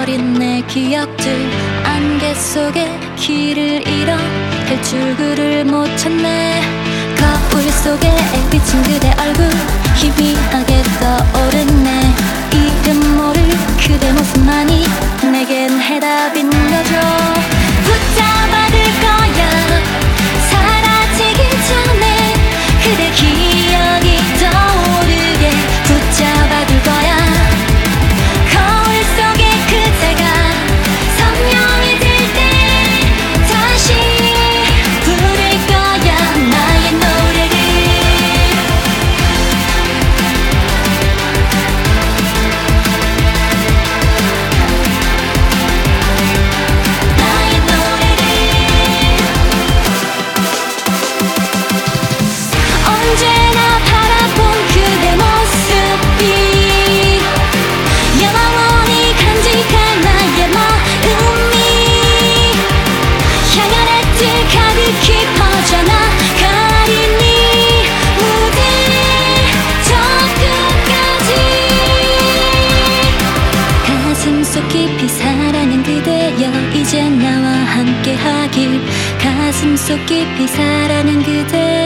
잊어버린 내 기억들, 안개 속에 길을 잃어 탈출구를 못 찾네. 거울 속에 비친 그대 얼굴 희미하게 떠오르네. 이름 모를 그대 모습만이 내겐 해답인 거죠. 붙잡아둘 거야 사라지기 전에 그대 기억이 떠오르게 붙잡아둘 거야. 거울 속에 그대가 선명해질 때 다시 부를 거야 나의 노래를. 나의 노래를. 언제나 바라본 그대 모습이 영원히 간직할 나의 마음이 향연의 뜻 가득히 퍼져나가리니 무대 저 끝까지. 가슴속 깊이 사랑한 그대여 이제 나와 함께하길. 가슴속 깊이 사랑한 그대